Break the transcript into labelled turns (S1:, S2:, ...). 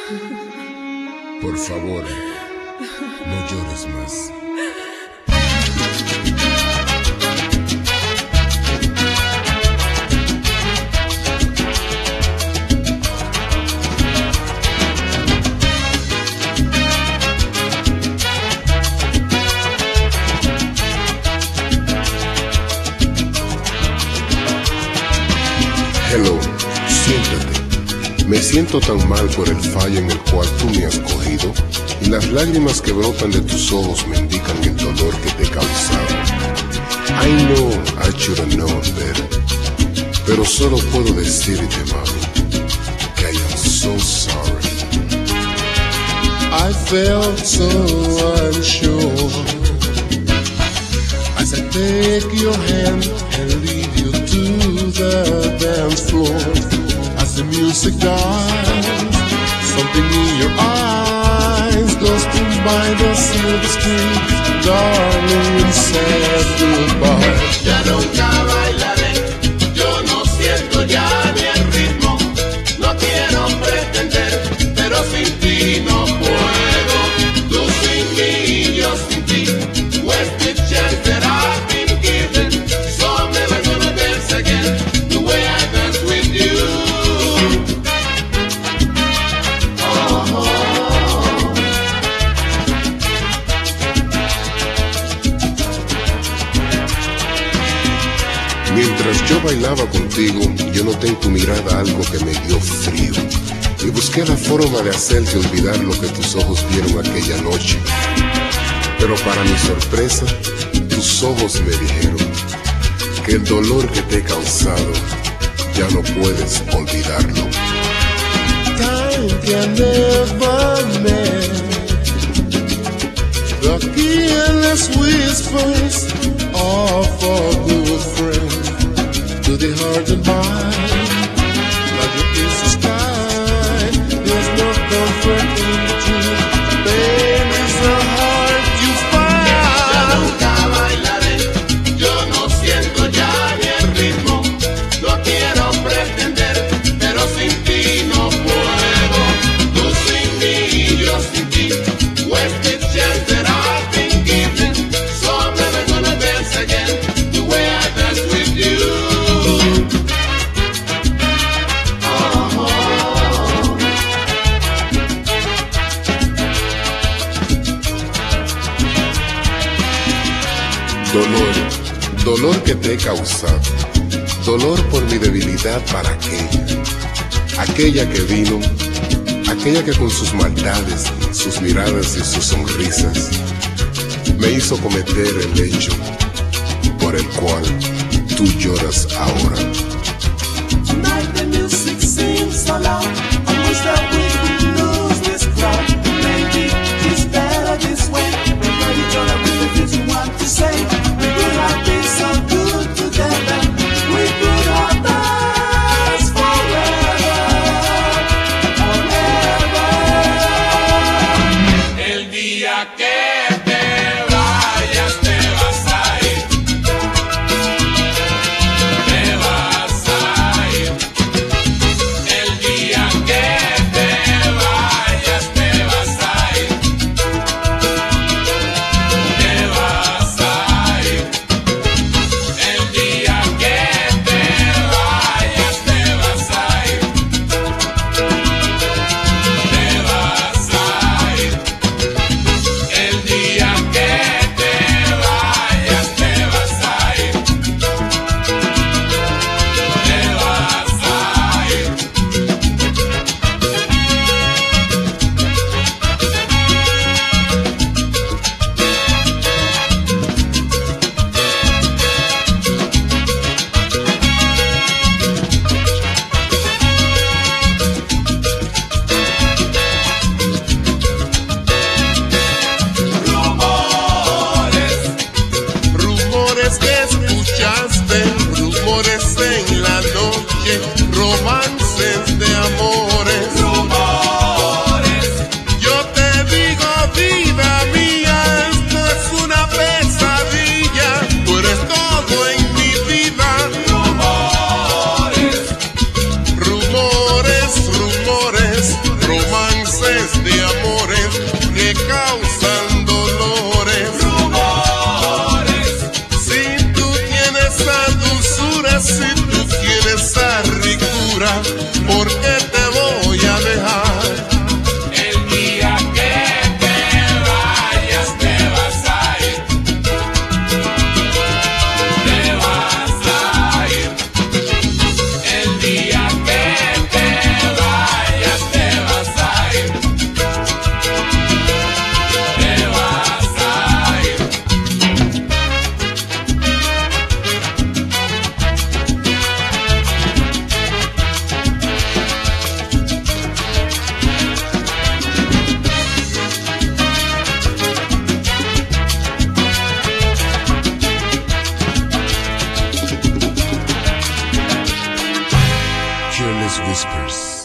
S1: Por favor, no llores más. Hello, siéntate. Me siento tan mal por el fallo en el cual tú me has cogido, y las lágrimas que brotan de tus ojos me indican el dolor que te he causado. I know I should have known better, pero solo puedo decirte, mami, que I am so sorry. I felt so unsure as I take your hand and lead you to the dance floor. As the music dies, something in your eyes goes to by the silver screen. Darling, said goodbye.
S2: Ya nunca bailaré, yo no siento ya ni el ritmo. No quiero pretender, pero sin ti no puedo. Tú sin mí, yo sin ti. Where's the chance that I've been given? So I'm never gonna dance again the way I dance with you.
S1: Mientras yo bailaba contigo, yo noté en tu mirada algo que me dio frío, y busqué la forma de hacerte olvidar lo que tus ojos vieron aquella noche. Pero para mi sorpresa, tus ojos me dijeron que el dolor que te he causado ya no puedes olvidarlo.
S3: Time can never mend the careless whispers of a good friend to the heart and mind. Like a piece of sky, there's no comfort in the truth. Pain is the heart you find.
S2: Ya nunca bailaré, yo no siento ya ni el ritmo. No quiero pretender, pero sin ti no puedo. Tú sin mí, yo sin ti. Where's the chance that I've been given? So I'm never gonna dance again the way I dance with you.
S1: Dolor, dolor que te he causado, dolor por mi debilidad para aquella que vino, aquella que con sus maldades, sus miradas y sus sonrisas me hizo cometer el hecho por el cual tú lloras ahora.
S3: Tonight the music seems so loud. I wish that we could lose this crowd. Maybe it's better this way. We know each other with the things we want to say. We could have been so good together. We could have danced forever, forever.
S2: El día que te vayas te vas a ir. Te vas
S1: Jazz Whispers.